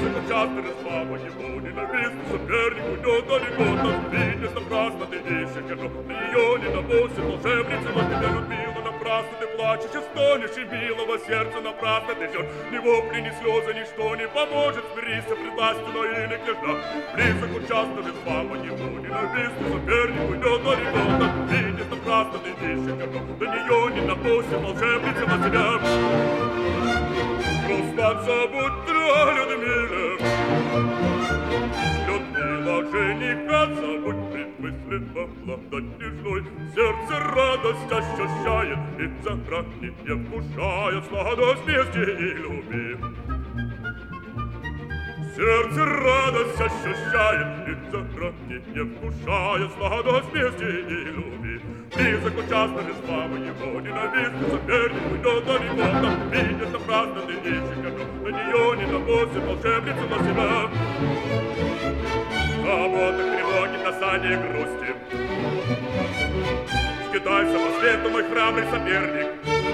Близок часто слава его, ненавистный соперник уйдет далеко. Так видишь, напрасно ты ищешь ее, ты ее не допустит, волшебница, но тебя Людмила, напрасно ты плачешь и стонешь, и милого сердца напрасно ты ждешь. Ни вопли, ни слезы, ничто не поможет, смирись пред властью, но и не княжна. Близок часто слава его, ненавистный соперник уйдет далеко. Так видишь, напрасно ты ищешь ее, до нее не допустит, волшебница на тебя. Руслан, забудь о Людмиле, Людмила, жениха, забудь пред мысленно обладать нежной. Сердце радость ощущает, и заранее вкушает сладость мести и любви. Сердце радость ощущает, и заранее вкушает сладость мести и любви. Близок часто лишь слава его, ненавистный соперник уйдет далеко. Там видит напрасно ты ищешь ее, на нее не допустит волшебница на себя. Заботы, тревоги, досаде и грусти, скитайся по свету, мой храбрый соперник.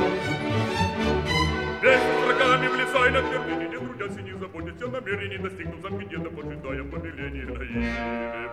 Весь с врагами в леса и на твердыне, не трудясь и не заботясь о намерении, достигнув замгнета, поджидая повеления наили.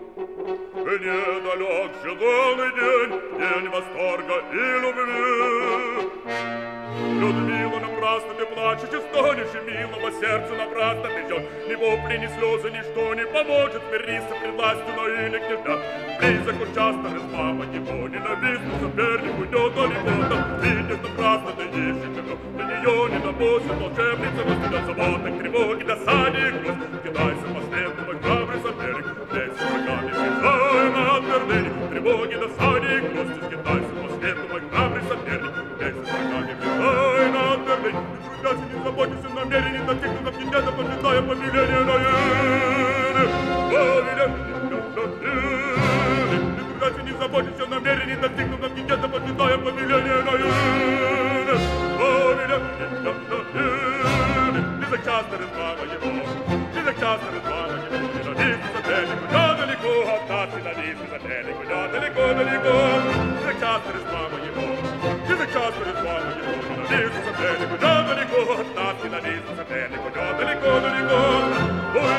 Недалек желанный день восторга и любви. Людмила, напрасно ты плачешь и стонешь, и милого сердца напрасно ты ждешь. Ни вопли, ни слезы, ничто не поможет, смириться пред властью, но и не княжна. Близок уж часто слава его, ненавистный соперник уйдет далеко. Там видишь, напрасно ты ищешь ее, до нее не допустит волшебница на тебя. Заботы, тревоги, досаде и грусть, кидайся по следу, мой храбрый соперник. Весь с врагами влезай на твердыни, тревоги, досаде и грусти, скитайся по свету, мой храбрый соперник. Весь с врагами влезай на твердыни, не трудясь и не заботясь о намерении, достигнув замгнета, поджидая повеления наили. Повеления наили, не трудясь и не заботясь о намерении, достигнув замгнета, поджидая повеления наили. Повеления наили, близок часто слава его, близок часто слава его, ненавистный соперник уйдет далеко от нас, ненавистный соперник уйдет далеко. Близок часто слава его, близок часто слава его, ненавистный соперник уйдет далеко от нас, ненавистный соперник уйдет далеко.